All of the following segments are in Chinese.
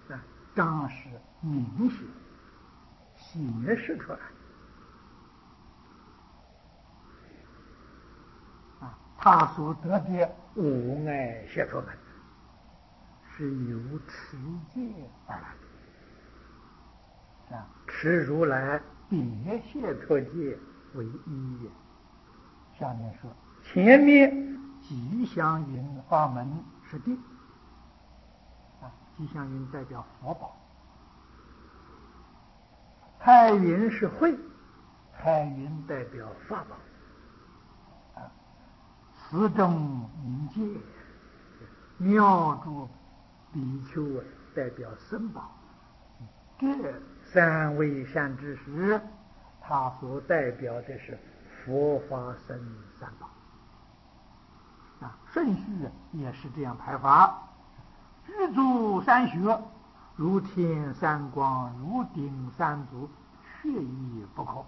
啊，章是明显显示出来啊，他所得的无碍解脱门是由持戒而来的啊，持如来别解脱戒为一。下面说，前面吉祥云法门是定啊，吉祥云代表佛宝，海云是慧，海云代表法宝啊，此中明戒，妙住比丘代表僧宝，这三位善知识，他所代表的是佛法僧三宝啊，顺序也是这样排法：具足三学，如天三光，如顶三足，缺一不可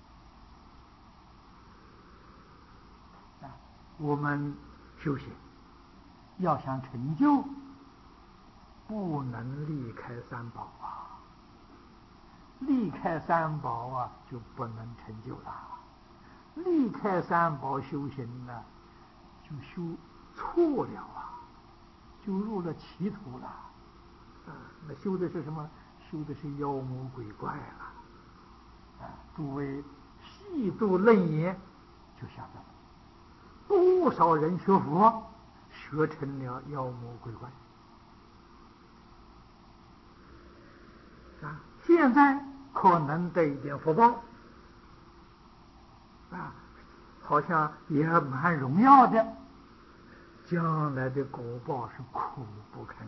啊。我们修行要想成就，不能离开三宝啊，离开三宝啊，就不能成就了。离开三宝修行呢，就修错了啊，就入了歧途了啊。那修的是什么？修的是妖魔鬼怪了啊！诸位细读楞严，就晓得多少人学佛学成了妖魔鬼怪啊！现在可能得一点福报啊，好像也蛮荣耀的，将来的果报是苦不堪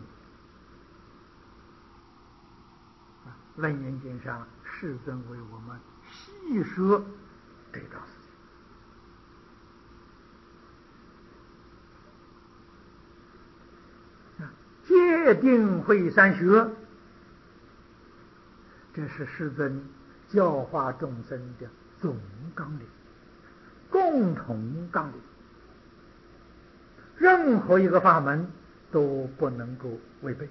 言。楞严经上世尊为我们细说这桩事情。戒定慧三学，这是世尊教化众生的总纲领，共同纲领，任何一个法门都不能够违背。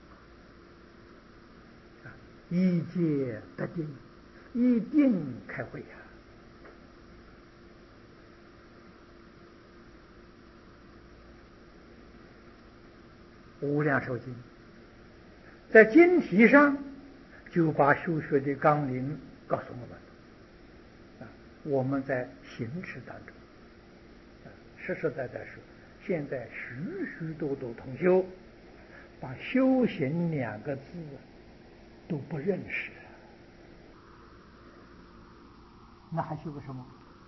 一戒得定，一定开慧呀。无量寿经在经题上就把修学的纲领告诉我们我们在行持当中实实在在说，现在许许多多同修把修行两个字都不认识，那还修个什么？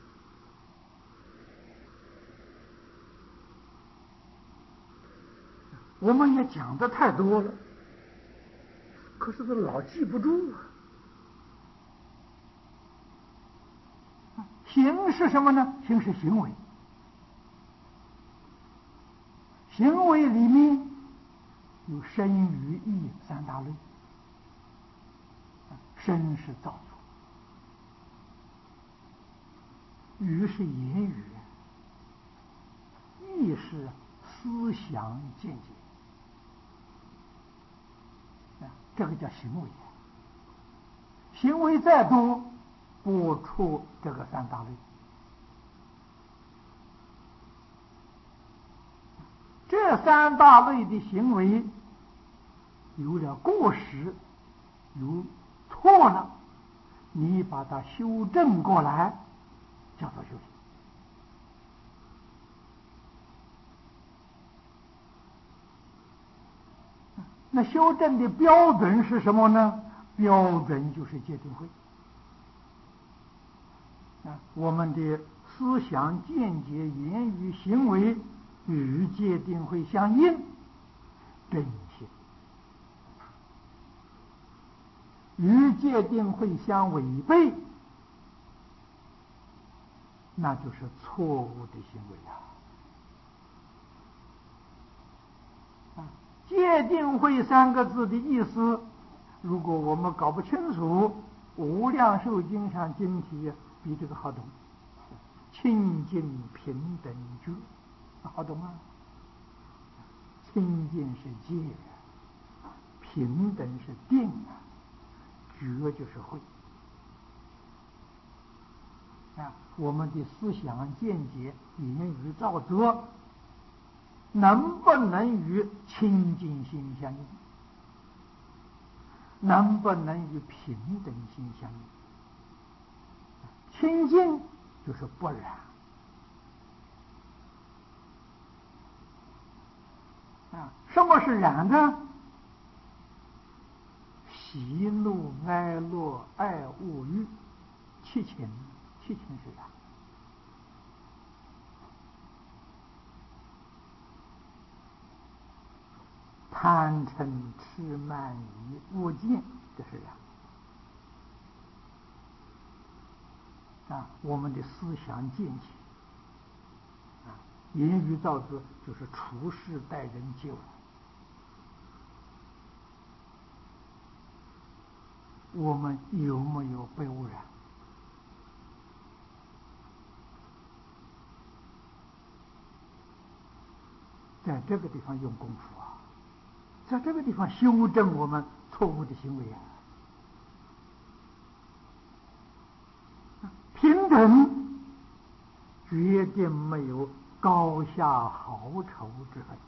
我们也讲的太多了，可是都老记不住啊。行是什么呢？行是行为，行为里面有身语意三大类。身是造作，语是言语，意是思想见解这个叫行为。行为再多，不出这个三大类。这三大类的行为有了过失，有错了，你把它修正过来，叫做修行。那修正的标准是什么呢？标准就是戒定慧我们的思想见解言语行为与戒定慧相应，正行；与戒定慧相违背，那就是错误的行为戒定慧三个字的意思，如果我们搞不清楚，无量寿经上经题比这个好懂。清净平等觉，好懂吗？清净是戒， 平等是定啊，觉就是慧啊。我们的思想见解、言语造作，能不能与清净心相应？能不能与平等心相应？清净就是不染啊。什么是染呢？喜怒哀乐爱恶欲七情，七情是染。贪嗔痴慢疑恶见，这是染啊。我们的思想见解啊，言语造作，就是处事待人接物，我们有没有被污染？在这个地方用功夫啊，在这个地方修正我们错误的行为啊。平等决定没有高下好丑之分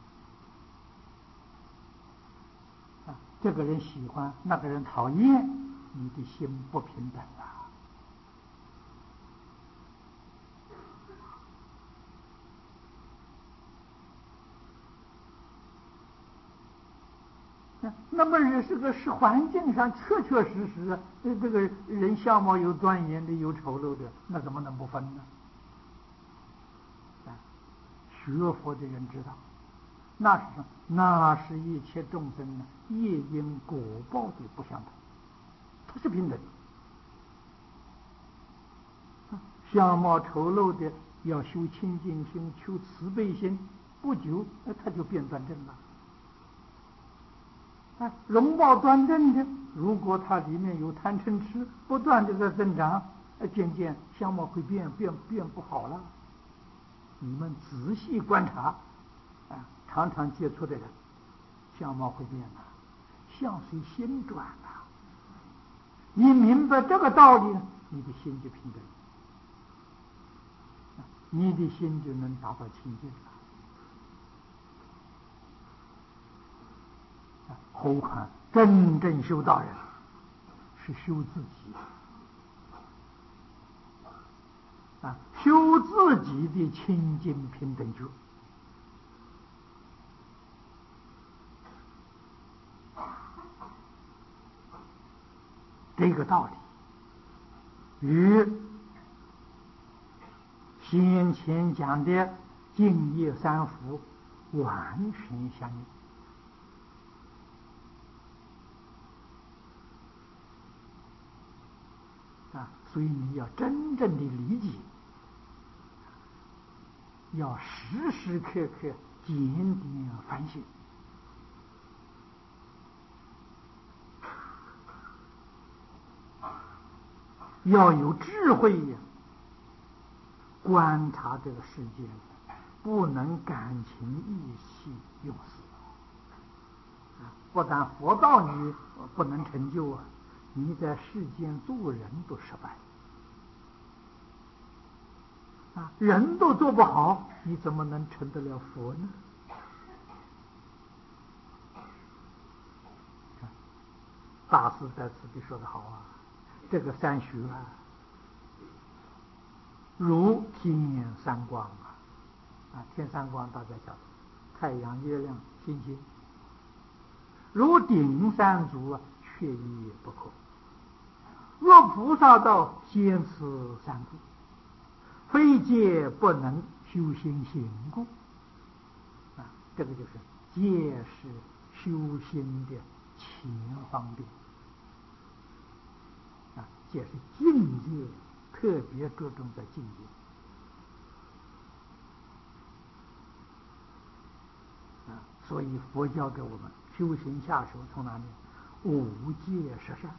啊。这个人喜欢，那个人讨厌，你的心不平等啊。那么是环境上确确实实，这个人相貌有端严的，有丑陋的，那怎么能不分呢？学佛的人知道，那是一切众生呢业因果报的不相同，它是平等。相貌丑陋的要修清净心，求慈悲心，不久他就变端正了。容貌端正的，如果他里面有贪嗔痴不断的在增长，渐渐相貌会变不好了。你们仔细观察，常常接触的人，相貌会变了，相随心转了。你明白这个道理，你的心就平等，你的心就能达到清净了。何况真正修道人是修自己修自己的清净平等觉。这个道理与先前讲的净业三福完全相应所以你要真正的理解，要时时刻刻检点反省，要有智慧呀，观察这个世界，不能感情意气用事不但佛道你不能成就你在世间做人都失败人都做不好，你怎么能成得了佛呢？大师在此地说得好这个三学如天三光天三光大家晓得，太阳、月亮、星星，如顶三足缺一不可。若菩萨道，先此三故，非戒不能修心行故这个就是戒是修心的前方便戒是境界，特别着重在境界所以佛教给我们修行下手从哪里？无戒十善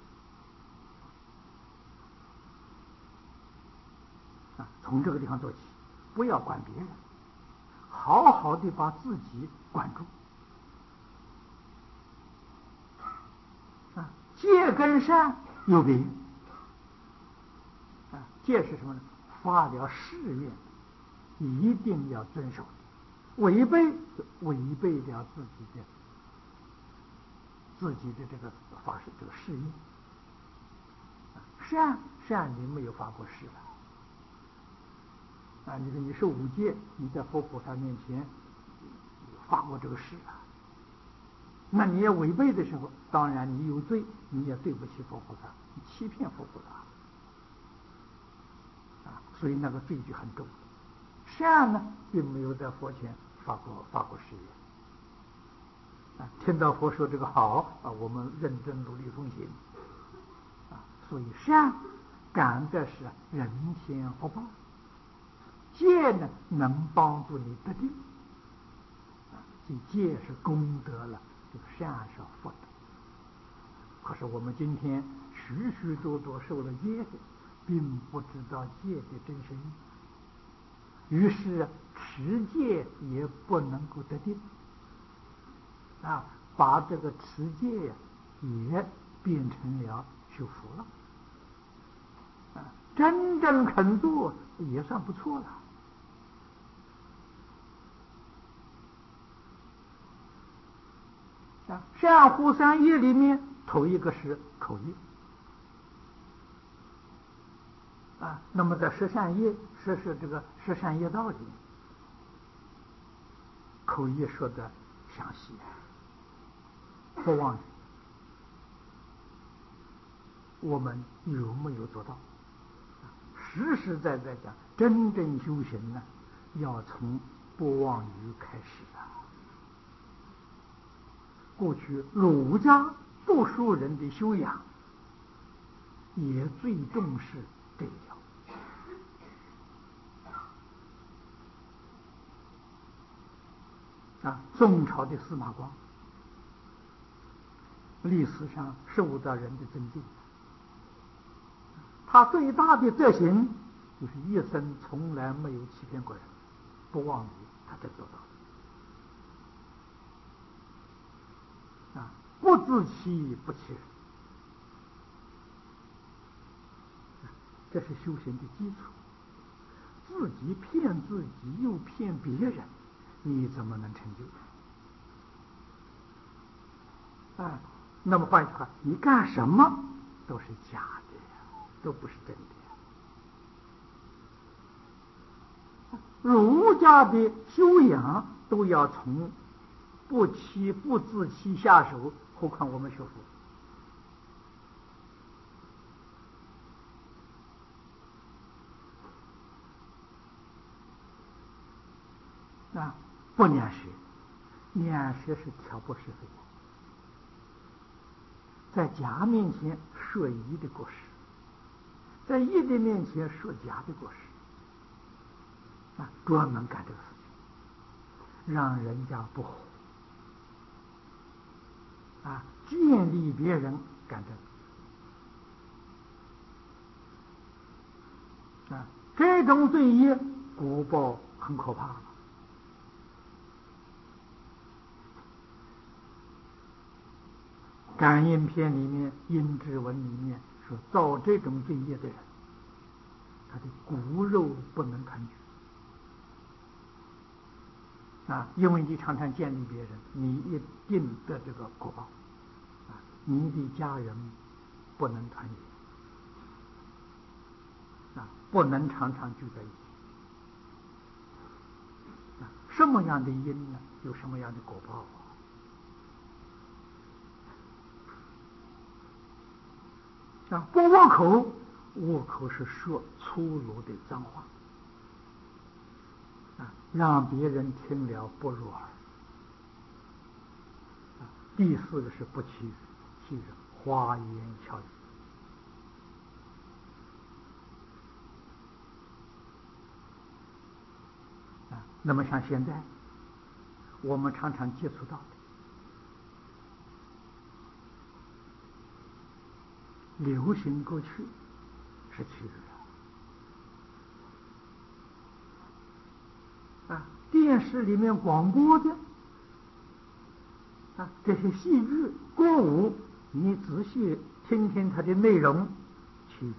从这个地方做起，不要管别人，好好的把自己管住戒跟善有别啊。戒是什么呢？发了誓愿，一定要遵守，违背了自己的这个发誓这个誓愿。善你没有发过誓啊？你说你受五戒，你在佛菩萨面前发过这个誓啊？那你也违背的时候，当然你有罪，你也对不起佛菩萨，你欺骗佛菩萨啊，所以那个罪就很重。善呢，并没有在佛前发过誓愿啊。听到佛说这个好啊，我们认真努力奉行啊。所以善感的是人天福报，戒呢能帮助你得定啊。所以戒是功德了，这个善是福德。可是我们今天许许多多受了戒的，并不知道戒的真实意，于是持戒也不能够得定啊，把这个持戒也变成了修福了啊。真正肯做也算不错了啊。善护三业里面头一个是口业啊。那么在十善业这个十善业道里，口业说的详细，不忘语。我们有没有做到？实实在在讲，真正修行呢，要从不忘语开始的。过去儒家读书人的修养也最重视这一条啊。宋朝的司马光，历史上受到人的尊敬，他最大的德行就是一生从来没有欺骗过人，不忘语，他才做到的啊。不自欺不欺人，这是修行的基础。自己骗自己又骗别人，你怎么能成就啊？那么换句话，你干什么都是假的呀，都不是真的。儒家的修养都要从不欺不自欺下手，何况我们学佛啊？不念学，念学是挑拨是非，在假面前说疑的过失，在义的面前说假的过失啊，专门干这个事情，让人家不服啊，建立别人干这个啊。这种罪业果报很可怕了。感应篇里面应知文里面说，造这种罪业的人，他的骨肉不能团聚啊。因为你常常建立别人，你一定得这个果报啊。你的家人不能团圆啊，不能常常聚在一起啊。什么样的因呢，有什么样的果报啊。不窝口，窝口是说粗鲁的脏话啊，让别人听了不入耳啊。第四个是不欺人，花言巧语啊。那么像现在我们常常接触到的流行歌曲是欺人啊。电视里面广播的啊，这些戏剧歌舞，你仔细听听它的内容，其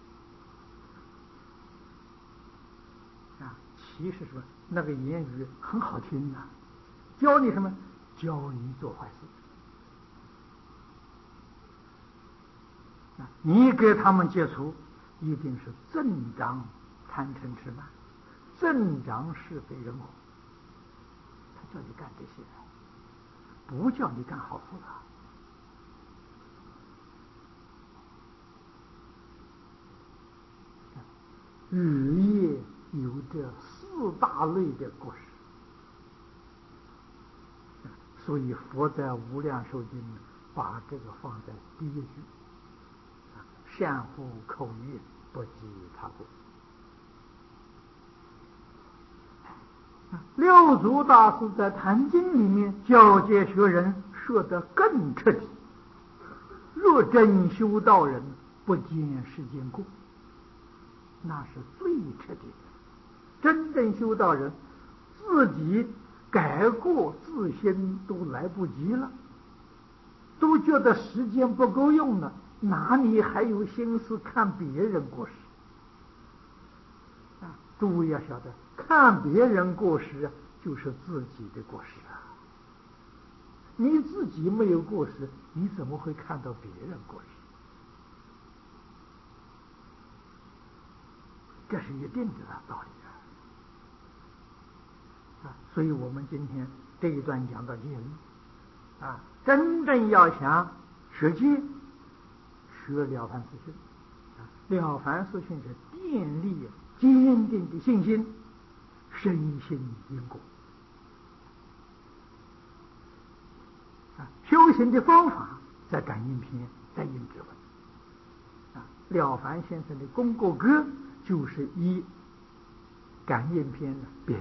其是什么？那个言语很好听呐，教你什么？教你做坏事。你给他们接触，一定是增长贪嗔痴慢，增长是非人我。他叫你干这些，不叫你干好事了。语业有这4大类的过失，所以佛在《无量寿经》把这个放在第一句。善护口业，不及他过。六祖大师在《坛经》里面教诫学人说得更彻底：若真修道人，不见世间过。那是最彻底的。真正修道人，自己改过自新都来不及了，都觉得时间不够用了，哪里还有心思看别人过失？诸位要晓得，看别人过失就是自己的过失啊！你自己没有过失，你怎么会看到别人过失？这是一定的道理啊！所以我们今天这一段讲到戒律真正要想学戒，学了凡四训。了凡四训是建立坚定的信心，深信因果。修行的方法在感应篇，在应知文。了凡先生的《功过歌》就是以感应篇编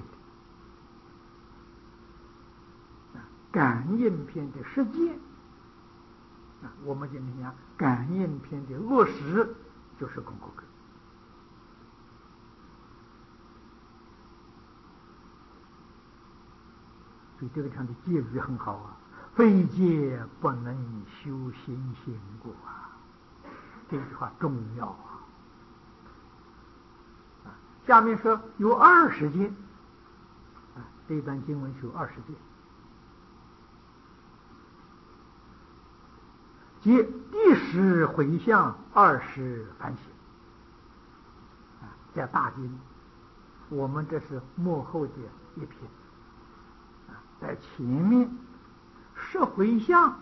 的。感应篇的实践，我们今天讲感应篇的落实，就是《功过歌》。所以这个地方的戒语很好啊，非戒不能修心行果啊，这句话重要啊。下面说有20戒，这段经文有20戒，即第10回向，20反省。在大经，我们这是幕后的一篇。在前面10回向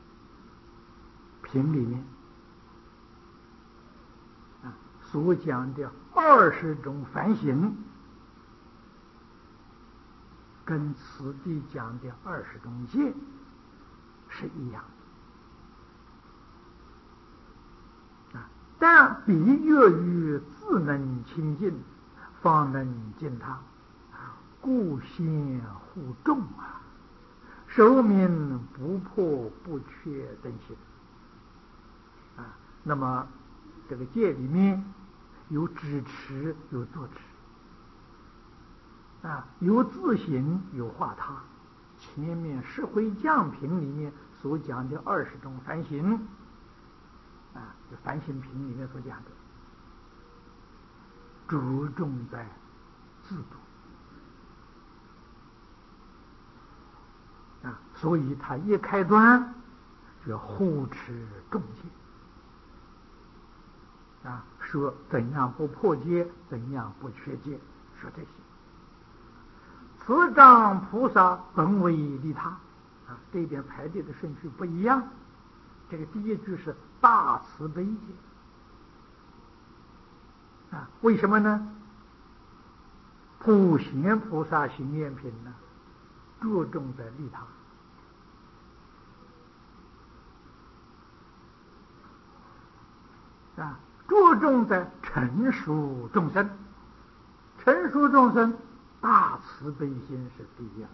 品里面所讲的20种反省，跟此地讲的20种戒是一样的但比越于自能清净，方能见他，故先护众寿命不破不缺等行那么这个戒里面有知持，有作持有自省，有化他。前面10回降品里面所讲的20种反省这反省品里面所讲的，着重在自度所以他一开端就护持众戒说怎样不破戒，怎样不缺戒，说这些。此障菩萨本为利他这边排列的顺序不一样。这个第一句是大慈悲戒为什么呢？普贤菩萨行愿品着重在利他着重在成熟众生。成熟众生大慈悲心是第一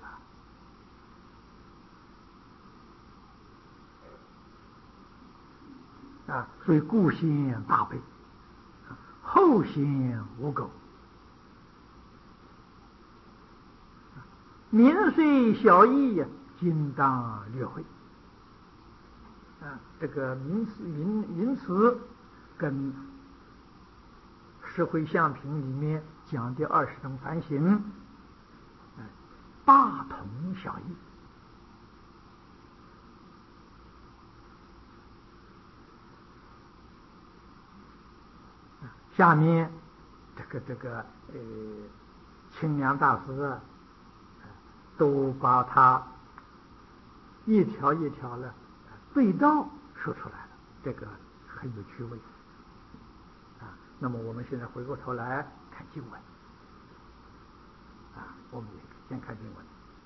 了所以故先大悲，后先无垢。年岁小义，应当略会这个名词跟《释相品》里面讲的20种梵行，大同小异。下面这个清凉大师都把它一条一条的对照说出来了，这个很有趣味那么我们现在回过头来看经文我们先看经文。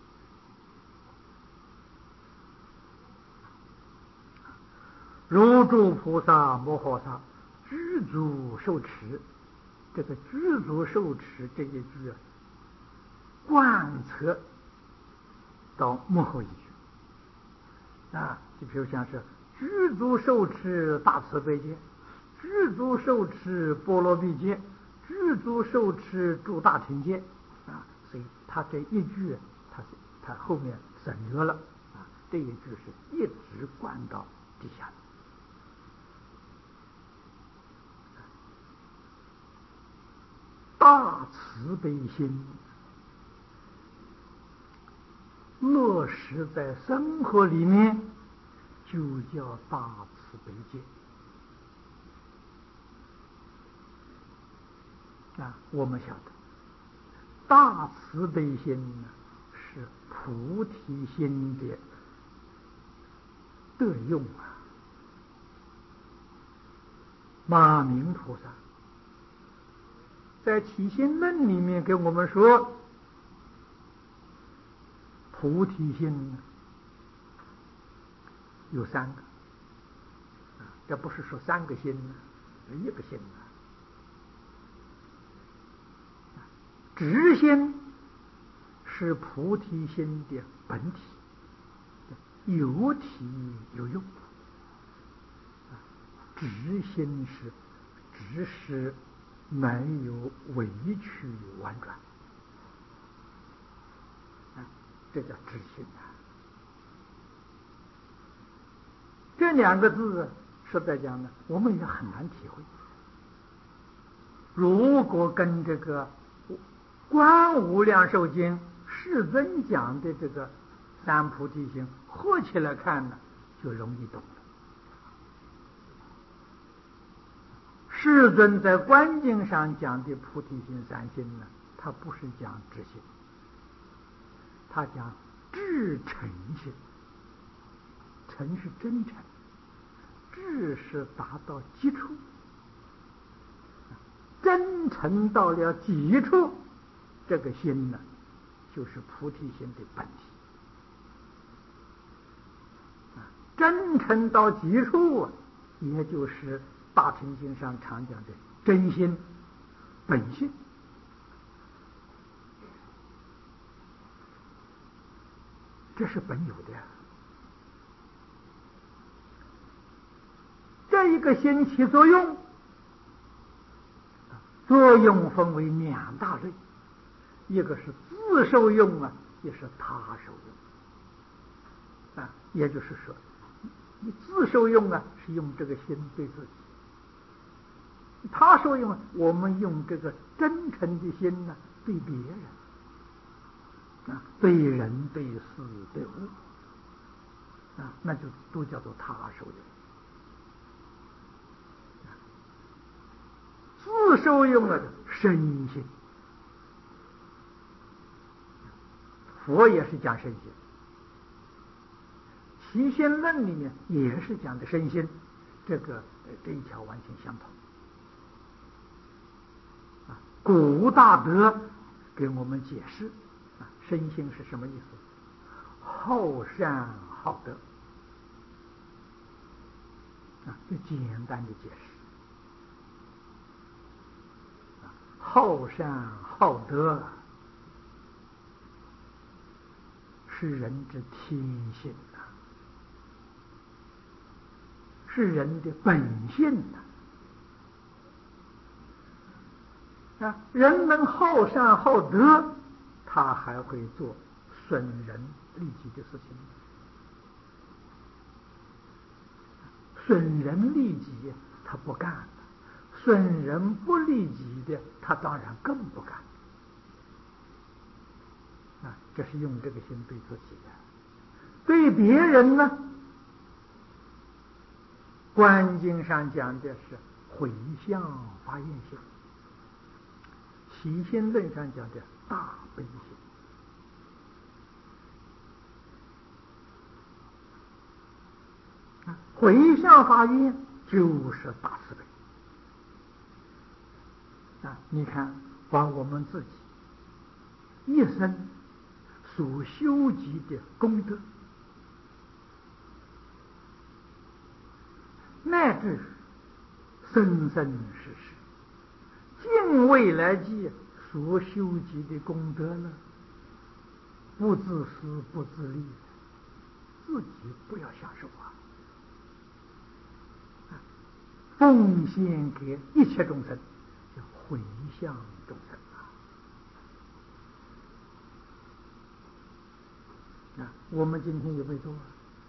如住菩萨摩诃萨具足受持，这个具足受持这一句贯彻到幕后一句就比如像是具足受持大慈悲戒，具足受持波罗蜜戒，具足受持诸大乘戒所以他这一句他后面省略了这一句是一直贯到底下的。大慈悲心落实在生活里面，就叫大慈悲戒我们晓得，大慈悲心是菩提心的德用马明菩萨在《起心论》里面给我们说，菩提心有3个这不是说3个心一个心直心是菩提心的本体，有体有用直心是只是没有委曲婉转这叫直心这2个字实在讲呢，我们也很难体会。如果跟这个观无量寿经世尊讲的这个三菩提心合起来看呢，就容易懂了。世尊在观经上讲的菩提心3心呢，他不是讲直心，他讲至诚心。诚是真诚，至是达到极处，真诚到了极处，这个心呢，就是菩提心的本体真诚到极处也就是大乘经上常讲的真心本性这是本有的这一个心起作用，作用分为2大类，一个是自受用也是他受用也就是说你自受用是用这个心对自己，他受用我们用这个真诚的心对别人对人对事对物那就都叫做他受用。自受用身心，佛也是讲身心，《起心论》里面也是讲的身心，这一条完全相同古大德给我们解释身心是什么意思，好善好德最简单的解释好善好德是人之天性是人的本性人能好善好德，他还会做损人利己的事情损人利己他不干了，损人不利己的他当然更不干啊。这是用这个心对自己的。对别人呢，观经上讲的是回向发愿心，起心论上讲的大悲心。回向发愿就是大慈悲啊！你看，把我们自己一生所修集的功德，乃至生生世世尽未来际所修集的功德呢，不自私不自利，自己不要享受啊！奉献给一切众生，叫回向众生啊！我们今天有没有做啊？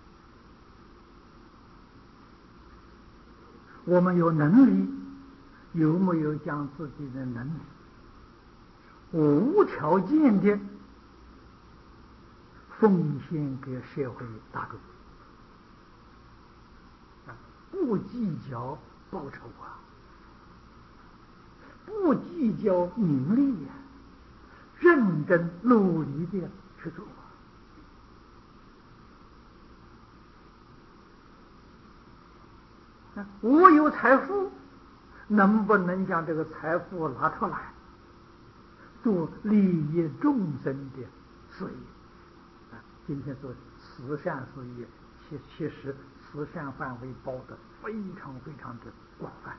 我们有能力，有没有将自己的能力无条件的奉献给社会大众啊？不计较报酬啊，不计较名利呀，认真努力的去做啊！我有财富，能不能将这个财富拿出来做利益众生的事业啊？今天做慈善事业，其实慈善范围包得非常非常的广泛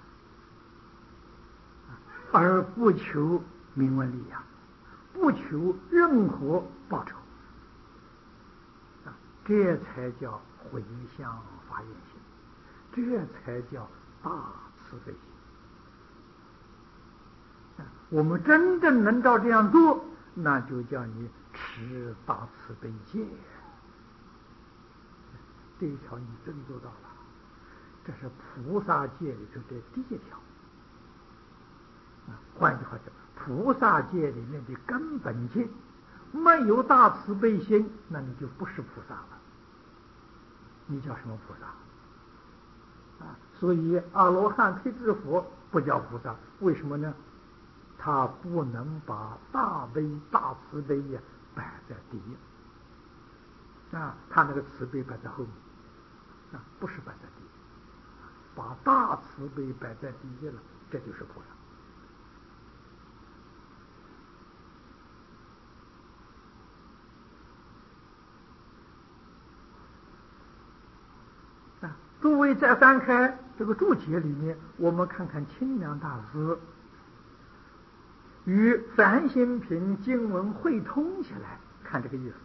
而不求名闻利养，不求任何报酬啊，这才叫回向发愿心，这才叫大慈悲心。我们真正能照这样做，那就叫你持大慈悲戒，这一条你真做到了，这是菩萨戒里头的第一条。换句话讲，菩萨戒里面的根本戒，没有大慈悲心，那你就不是菩萨了，你叫什么菩萨啊？所以阿罗汉、辟支佛不叫菩萨，为什么呢？他不能把大悲大慈悲呀摆在第一啊，他那个慈悲摆在后面啊，不是摆在第一，把大慈悲摆在第一了，这就是菩萨。诸位再翻开这个注解里面，我们看看清凉大师与梵行品经文汇通起来，看这个意思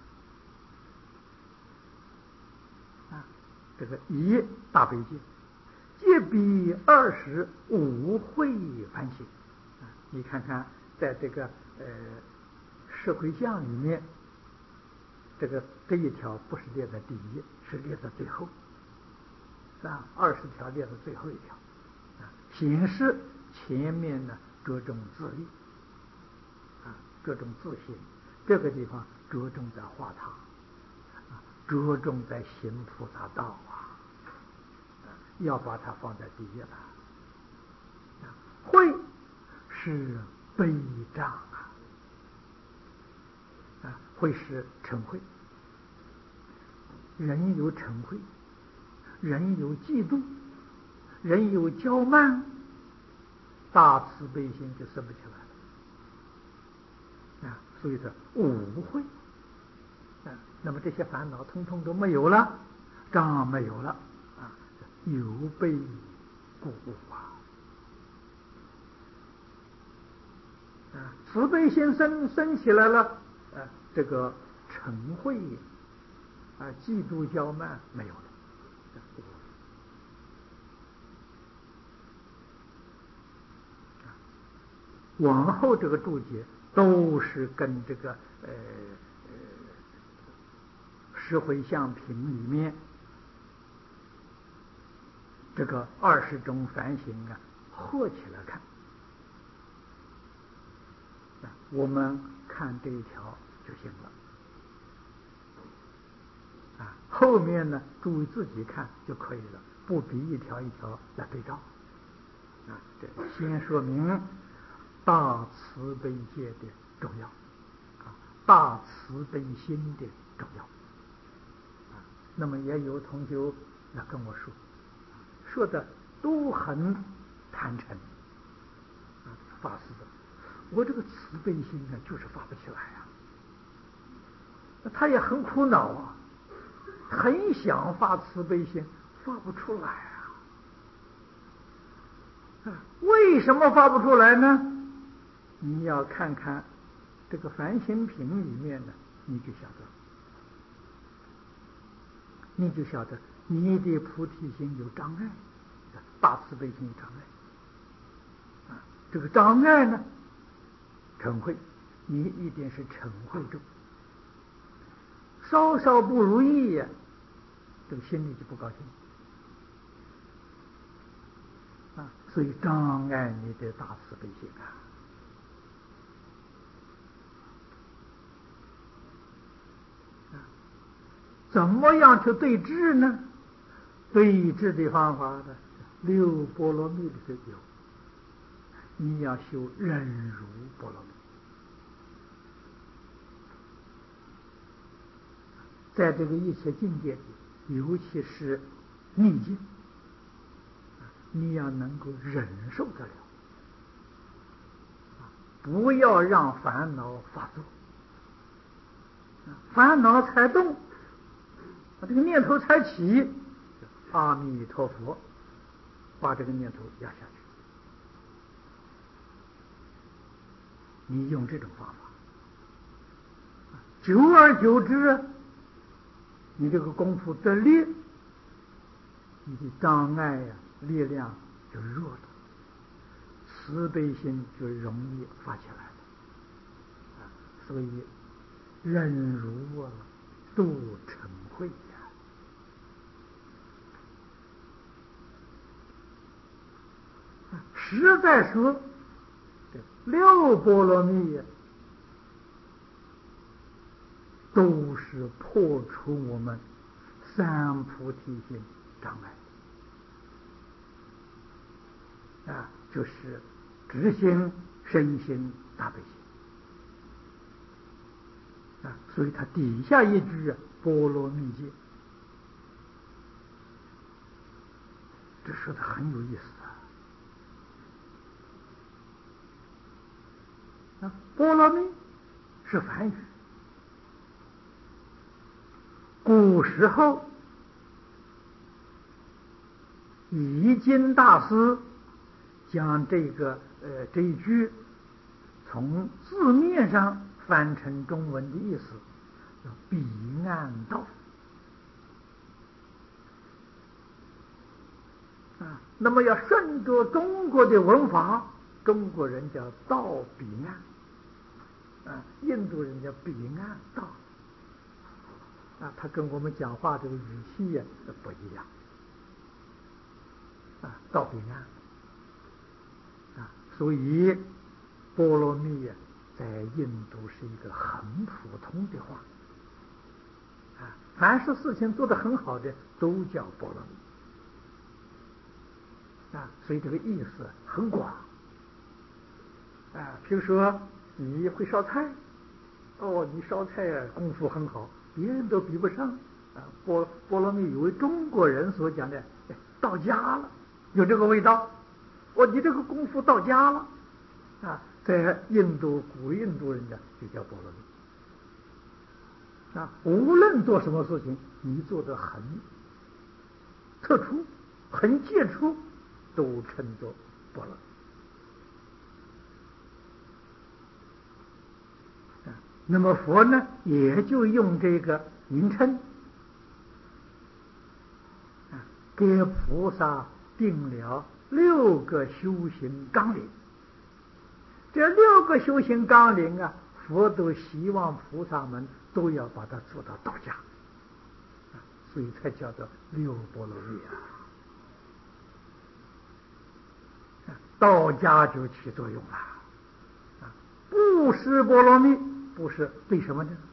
啊。这个一大悲戒，戒比20无会梵行啊。你看看，在这个释回向里面，这一条不是列在第一，是列在最后。20条列的最后一条显示前面呢着重自利着重自信，这个地方着重在化他着重在行菩萨道要把它放在第一了。慧是悲障慧是嗔恚，人有嗔恚，人有嫉妒，人有骄慢，大慈悲心就生不起来了所以说无慧那么这些烦恼通通都没有了，障没有了有悲故无慈悲心生起来了这个嗔恚嫉妒骄慢没有了。往后这个注解都是跟这个释回向品里面这个20种梵行啊合起来看，我们看这一条就行了。后面呢，注意自己看就可以了，不必一条一条来对照。这先说明大慈悲戒的重要，大慈悲心的重要。那么也有同学来跟我说的都很坦诚，发誓的，我这个慈悲心呢就是发不起来他也很苦恼很想发慈悲心，发不出来为什么发不出来呢？你要看看这个梵行品里面呢，你就晓得你的菩提心有障碍，大慈悲心有障碍这个障碍呢，嗔恚，你一定是嗔恚重，稍稍不如意这个心里就不高兴所以障碍你的大慈悲心怎么样去对治呢？对治的方法呢，六波罗蜜里头有，你要修忍辱波罗蜜。在这个一切境界里，尤其是逆境，你要能够忍受得了，不要让烦恼发作。烦恼才动，这个念头才起，阿弥陀佛，把这个念头压下去。你用这种方法，久而久之，你这个功夫得力，你的障碍力量就弱了，慈悲心就容易发起来了所以忍辱度嗔恚实在说六波罗蜜都是破除我们三菩提心障碍就是直心、身心、大悲心所以他底下一句波罗蜜戒，这说的很有意思波罗蜜是梵语，古时候译经大师将这一句从字面上翻成中文的意思叫彼岸道那么要顺着中国的文法，中国人叫道彼岸印度人叫彼岸道他跟我们讲话这个语气不一样道彼岸所以波罗蜜在印度是一个很普通的话凡是事情做得很好的都叫波罗蜜所以这个意思很广比如说你会烧菜你烧菜功夫很好，别人都比不上波罗蜜有为中国人所讲的到家了，有这个味道你这个功夫到家了在印度古印度人家就叫波罗蜜无论做什么事情你做得很特殊很杰出都称作波罗蜜那么佛呢也就用这个名称给菩萨定了6个修行纲领，这6个修行纲领佛都希望菩萨们都要把它做到道家所以才叫做6波罗蜜道家就起作用了。布施波罗蜜，布施为什么呢？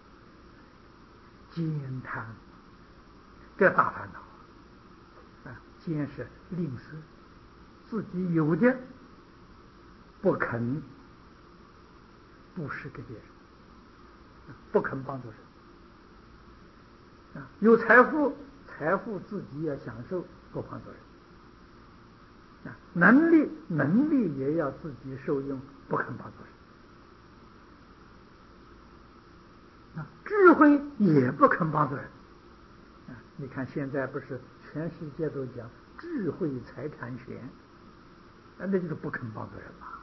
慳贪，这大烦恼慳是吝啬，自己有的不肯布施给别人，不肯帮助人。有财富，财富自己要享受，不帮助人。能力也要自己受用，不肯帮助人。智慧也不肯帮助人。你看现在不是全世界都讲智慧财产权，那就是不肯帮助人嘛。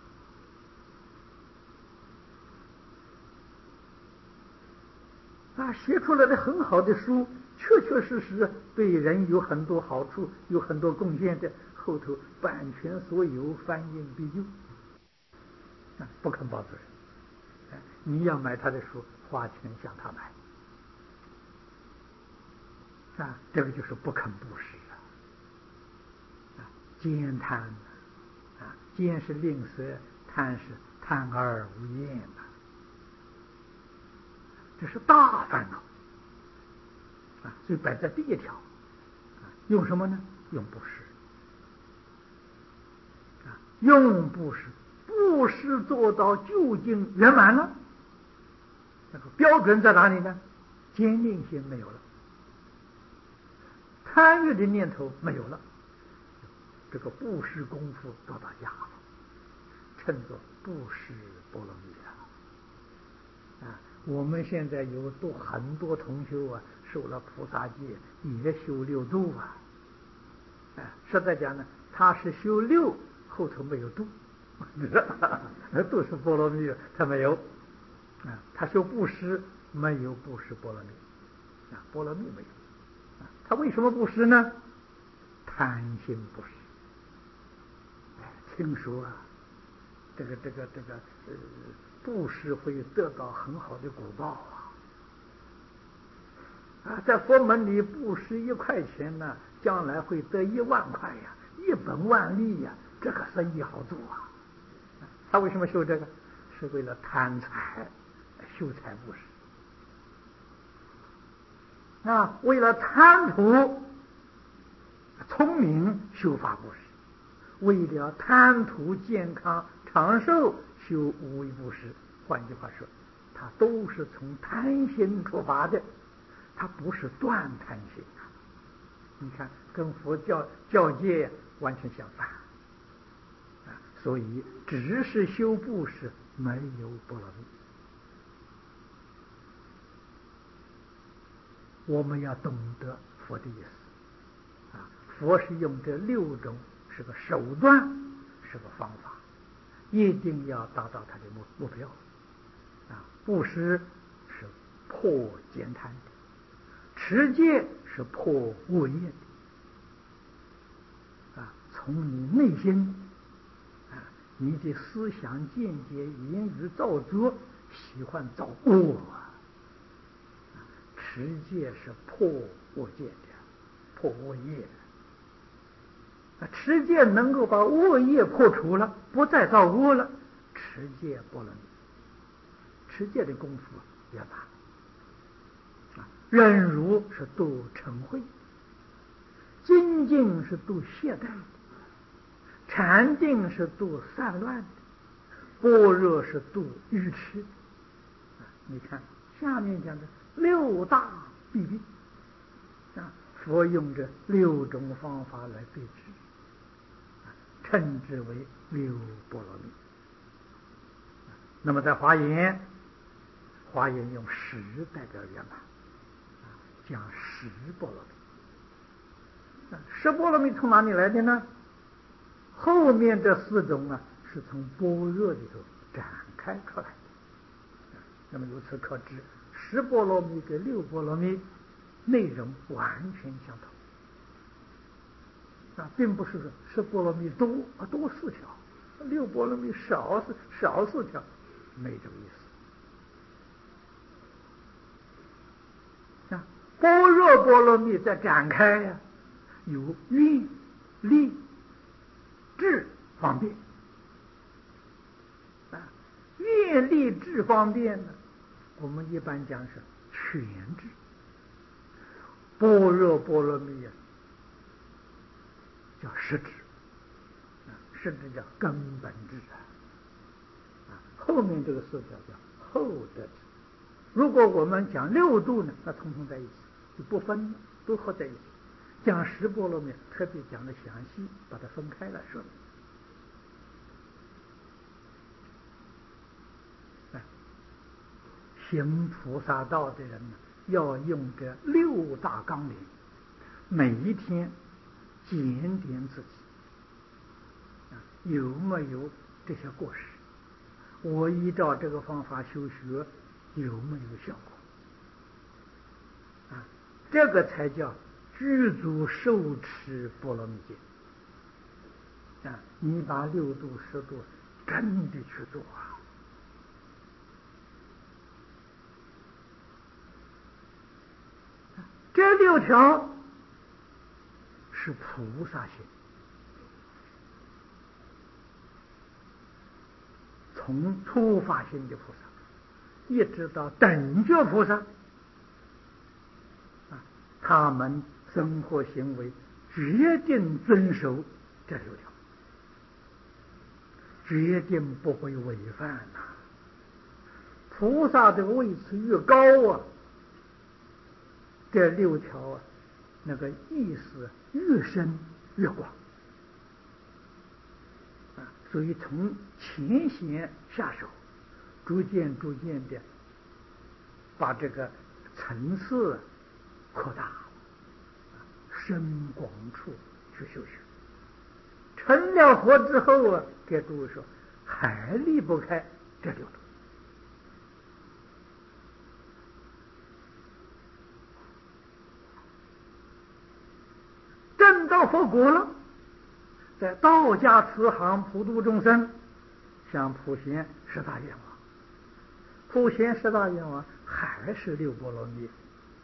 写出来的很好的书，确确实实对人有很多好处，有很多贡献的，后头版权所有，翻印必究，不肯帮助人。你要买他的书，花钱向他买，这个就是不肯布施慳贪慳是吝啬，贪是贪而无厌这是大烦恼所以摆在第一条用什么呢？用布施用布施，布施做到究竟圆满了，那个标准在哪里呢？坚定性没有了，贪欲的念头没有了，这个布施功夫得到家了，称作布施波罗蜜我们现在有很多同修受了菩萨戒，也修六度实在讲呢，他是修六，后头没有度度是波罗蜜他没有他修布施没有布施波罗蜜波罗蜜没有他为什么布施呢？贪心布施。听说这个布施会得到很好的果报在佛门里布施1块钱呢，将来会得1万块呀，1本万利呀，这个生意好做他为什么修这个？是为了贪财，修财布施为了贪图聪明，修法布施；为了贪图健康长寿，修无为布施。换句话说，它都是从贪心出发的，它不是断贪心你看，跟佛教戒完全相反所以只是修布施，没有波罗蜜。我们要懂得佛的意思佛是用这6种，是个手段，是个方法，一定要达到他的目标布施是破慳贪的，持戒是破恶业的从你内心你的思想见解言语造作喜欢造恶持戒是破恶戒的，破恶业持戒能够把恶业破除了，不再造恶了，持戒波罗蜜。持戒的功夫圆满忍辱是度嗔恚，精进是度懈怠的，禅定是度散乱的，般若是度愚痴你看下面讲的6大弊病佛用这6种方法来对治称之为6波罗蜜那么在华严用10代表圆满讲10波罗蜜10波罗蜜从哪里来的呢？后面这4种是从般若里头展开出来的那么由此可知10波罗蜜跟6波罗蜜内容完全相同并不是10波罗蜜多4条，6波罗蜜少4条，没这个意思般若波罗蜜在展开有愿力智方便啊。愿力智方便呢，我们一般讲是全智。般若波罗蜜啊，叫实质，实质叫根本智后面这个四叫后得智。如果我们讲六度呢，那统统在一起，就不分，都合在一起。讲十波罗蜜，特别讲的详细，把它分开来说。行菩萨道的人呢，要用这六大纲领，每一天检点自己有没有这些过失，我依照这个方法修学有没有效果这个才叫具足受持波罗蜜戒你把六度十度真的去做这六条是菩萨行，从初发心的菩萨一直到等觉菩萨他们生活行为决定遵守这六条，决定不会违反菩萨的位次越高这六条那个意思越深越广所以从浅显下手，逐渐的把这个层次扩大，深广处去修学。成了佛之后给诸位说，还离不开这六度。证到佛果了，在道家慈航普度众生，像普贤十大愿望，普贤十大愿望还是六波罗蜜。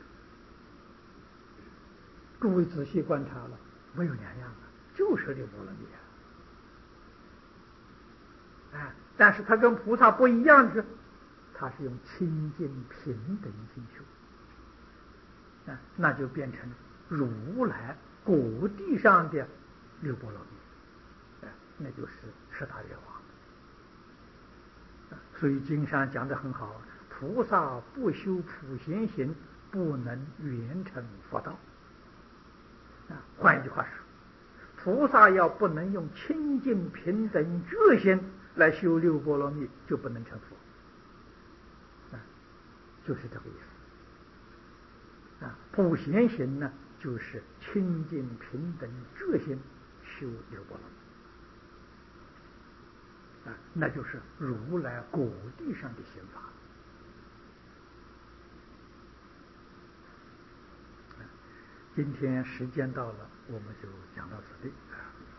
诸位仔细观察了，没有两样就是六波罗蜜但是他跟菩萨不一样是，他是用清净平等心修那就变成如来果地上的六波罗蜜那就是十大愿望所以经上讲得很好，菩萨不修普贤行，不能圆成佛道换一句话说，菩萨要不能用清净平等觉心来修六波罗蜜，就不能成佛就是这个意思普贤行呢，就是清净平等觉心修六波罗蜜那就是如来果地上的行法今天时间到了，我们就讲到此地